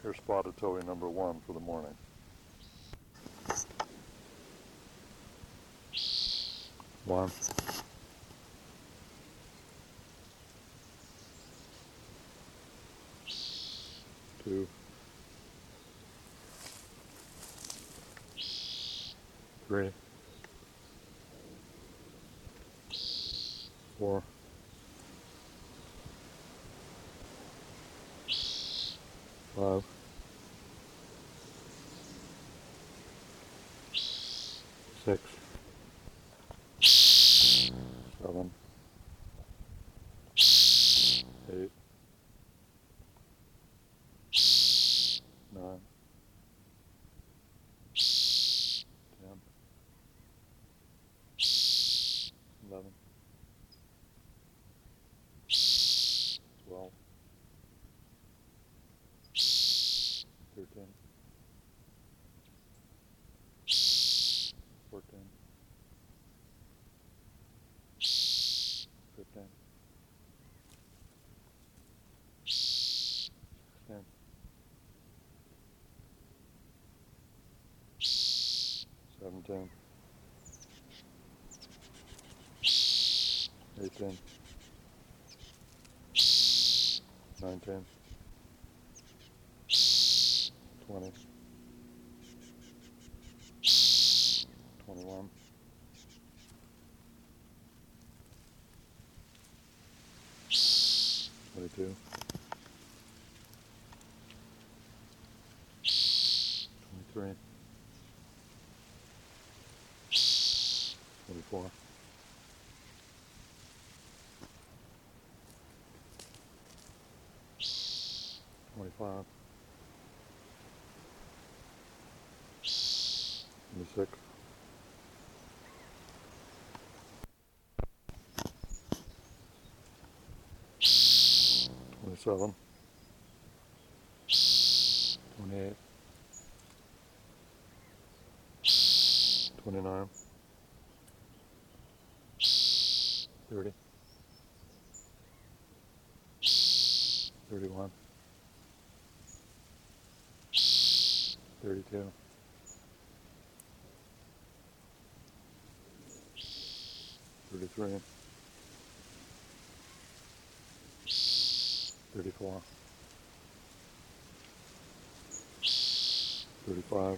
Here's spotted towhee number 1 for the morning. One, two, three, 4, 5, 6, 7, 8, 9, 10, 11, 12, 13, 14, 15, 16, 17, 18, 19, 20, 21, 22, 23, 24, 25, 26, 27, 28, 29, 30, 31, 32, 33, 34, 35,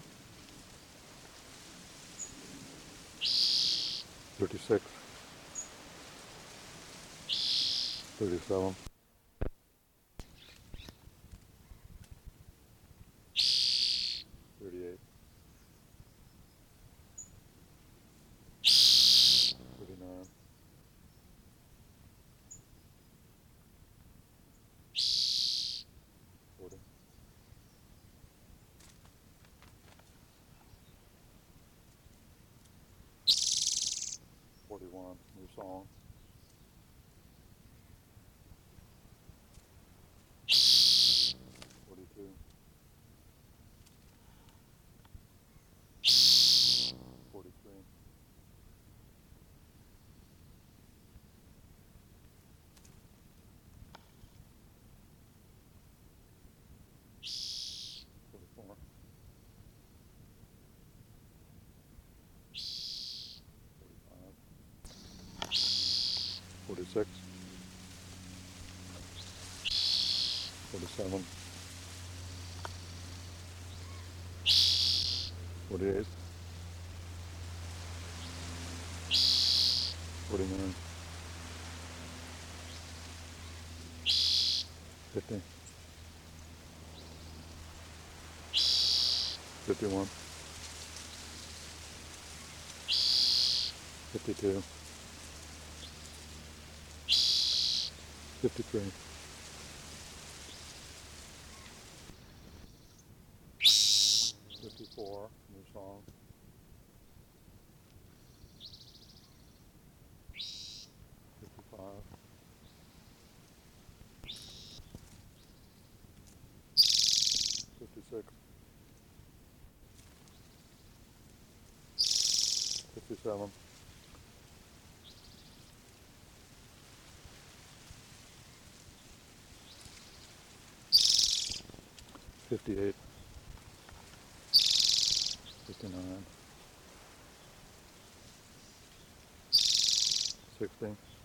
36, 37, 38, 39, 40, 41, new song, 42, 43, 44, 45, 46, 47, 48, 49, 50, 51, 52, 53, 54, new song, 55, 56, 57, 58, 58, 59, 60.